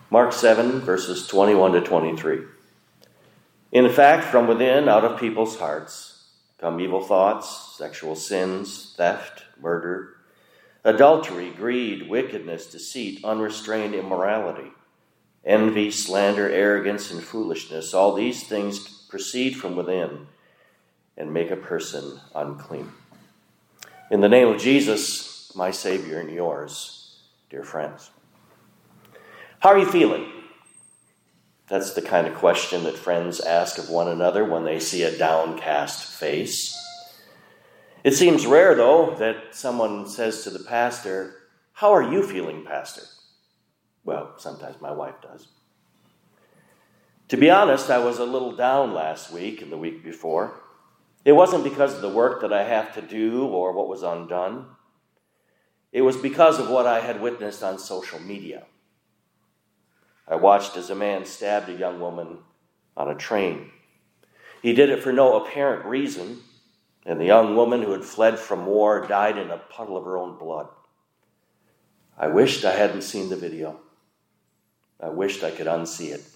Mark 7, verses 21 to 23. In fact, from within, out of people's hearts, come evil thoughts, sexual sins, theft, murder, adultery, greed, wickedness, deceit, unrestrained immorality, envy, slander, arrogance, and foolishness. All these things proceed from within and make a person unclean. In the name of Jesus, my Savior and yours, dear friends. How are you feeling? That's the kind of question that friends ask of one another when they see a downcast face. It seems rare, though, that someone says to the pastor, "How are you feeling, Pastor?" Well, sometimes my wife does. To be honest, I was a little down last week and the week before. It wasn't because of the work that I have to do or what was undone. It was because of what I had witnessed on social media. I watched as a man stabbed a young woman on a train. He did it for no apparent reason, and the young woman who had fled from war died in a puddle of her own blood. I wished I hadn't seen the video. I wished I could unsee it.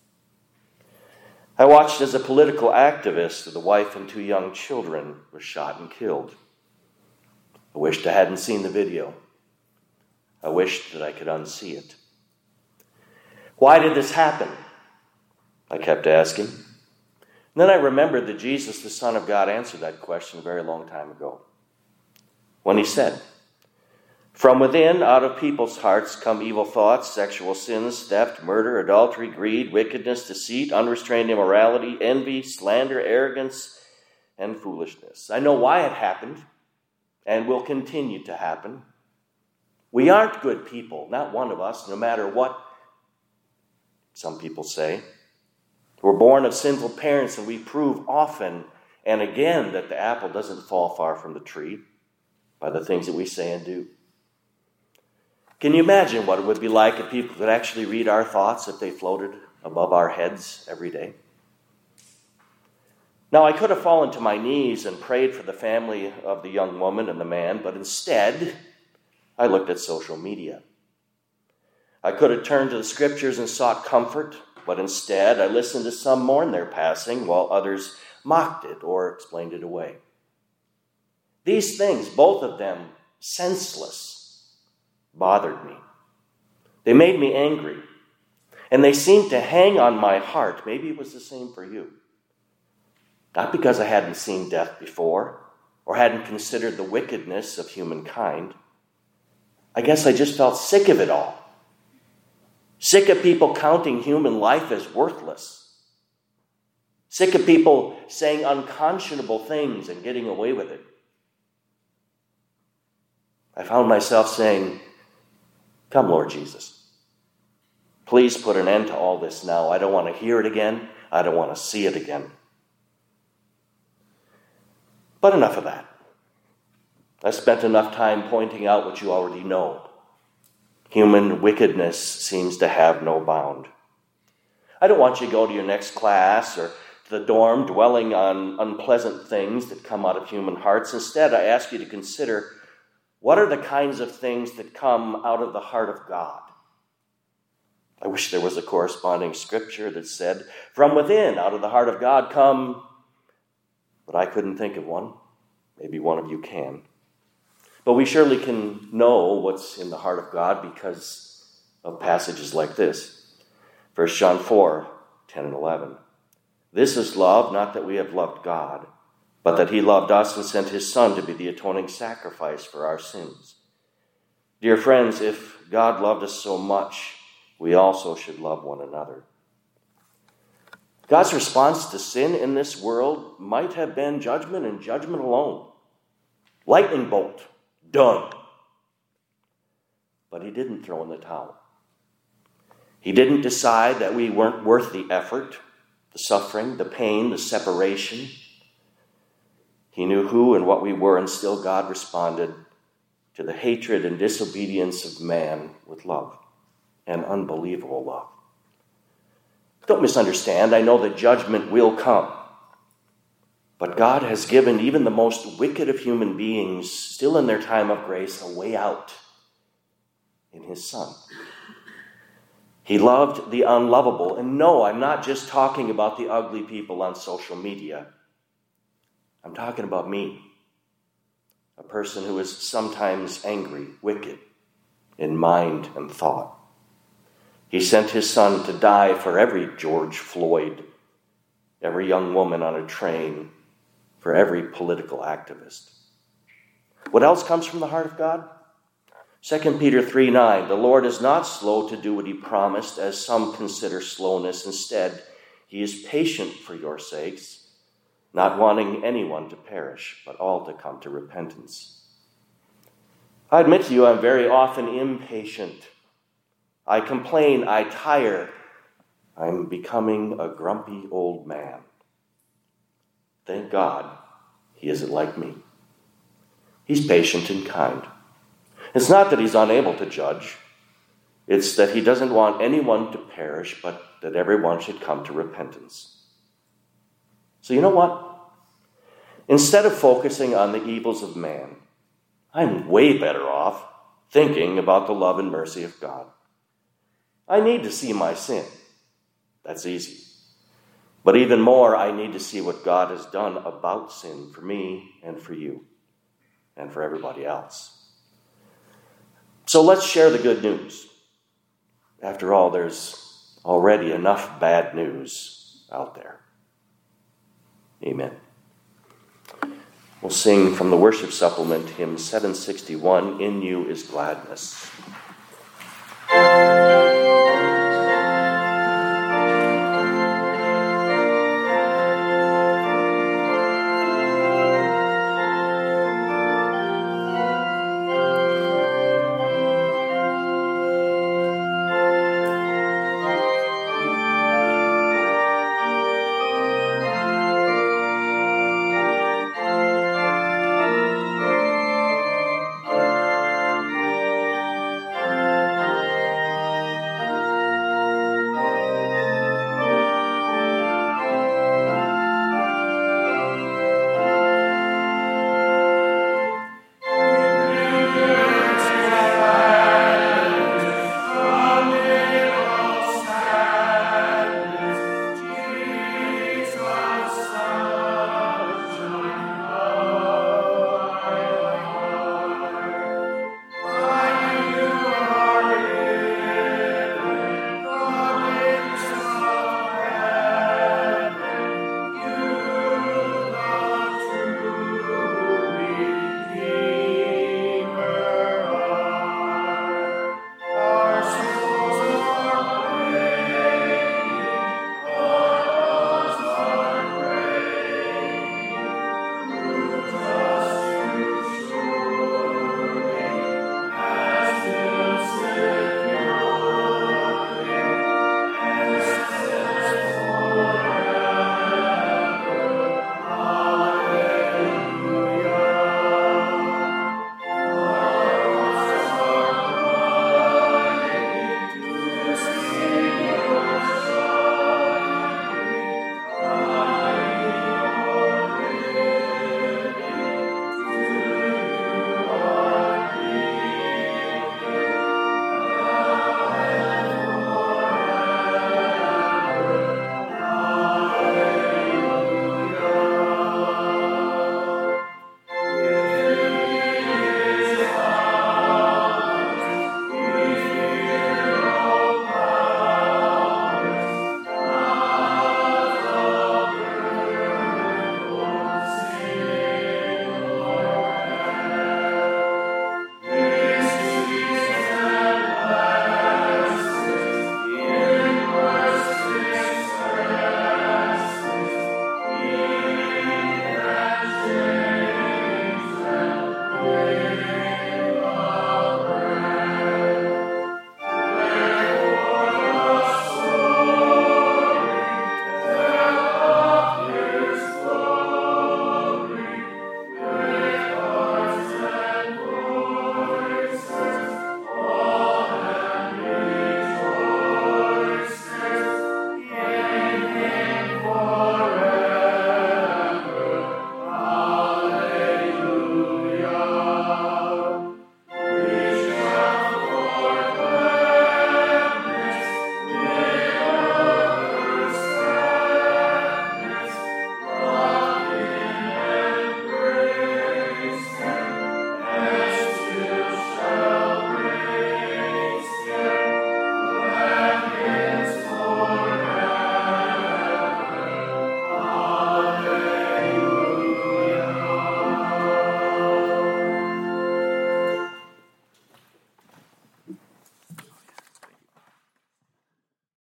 I watched as a political activist, the wife and 2 young children were shot and killed. I wished I hadn't seen the video. I wished that I could unsee it. Why did this happen? I kept asking. And then I remembered that Jesus, the Son of God, answered that question a very long time ago when he said, "From within, out of people's hearts, come evil thoughts, sexual sins, theft, murder, adultery, greed, wickedness, deceit, unrestrained immorality, envy, slander, arrogance, and foolishness." I know why it happened and will continue to happen. We aren't good people, not one of us, no matter what some people say. We're born of sinful parents, and we prove often and again that the apple doesn't fall far from the tree by the things that we say and do. Can you imagine what it would be like if people could actually read our thoughts if they floated above our heads every day? Now, I could have fallen to my knees and prayed for the family of the young woman and the man, but instead, I looked at social media. I could have turned to the scriptures and sought comfort, but instead I listened to some mourn their passing while others mocked it or explained it away. These things, both of them senseless, bothered me. They made me angry, and they seemed to hang on my heart. Maybe it was the same for you. Not because I hadn't seen death before or hadn't considered the wickedness of humankind. I guess I just felt sick of it all. Sick of people counting human life as worthless. Sick of people saying unconscionable things and getting away with it. I found myself saying, "Come, Lord Jesus. Please put an end to all this now. I don't want to hear it again. I don't want to see it again." But enough of that. I spent enough time pointing out what you already know. Human wickedness seems to have no bound. I don't want you to go to your next class or to the dorm dwelling on unpleasant things that come out of human hearts. Instead, I ask you to consider, what are the kinds of things that come out of the heart of God? I wish there was a corresponding scripture that said, "From within, out of the heart of God, come," but I couldn't think of one. Maybe one of you can. But we surely can know what's in the heart of God because of passages like this. 1 John 4, 10 and 11. "This is love, not that we have loved God, but that he loved us and sent his Son to be the atoning sacrifice for our sins." Dear friends, if God loved us so much, we also should love one another. God's response to sin in this world might have been judgment and judgment alone. Lightning bolt. Done. But he didn't throw in the towel. He didn't decide that we weren't worth the effort, the suffering, the pain, the separation. He knew who and what we were, and still God responded to the hatred and disobedience of man with love, and unbelievable love. Don't misunderstand. I know that judgment will come. But God has given even the most wicked of human beings, still in their time of grace, a way out in his Son. He loved the unlovable. And no, I'm not just talking about the ugly people on social media. I'm talking about me, a person who is sometimes angry, wicked in mind and thought. He sent his son to die for every George Floyd, every young woman on a train, for every political activist. What else comes from the heart of God? 2 Peter 3:9, the Lord is not slow to do what he promised, as some consider slowness. Instead, he is patient for your sakes, not wanting anyone to perish, but all to come to repentance. I admit to you, I'm very often impatient. I complain, I tire. I'm becoming a grumpy old man. Thank God he isn't like me. He's patient and kind. It's not that he's unable to judge. It's that he doesn't want anyone to perish, but that everyone should come to repentance. So you know what? Instead of focusing on the evils of man, I'm way better off thinking about the love and mercy of God. I need to see my sin. That's easy. But even more, I need to see what God has done about sin for me and for you and for everybody else. So let's share the good news. After all, there's already enough bad news out there. Amen. We'll sing from the worship supplement, hymn 761, In You is Gladness.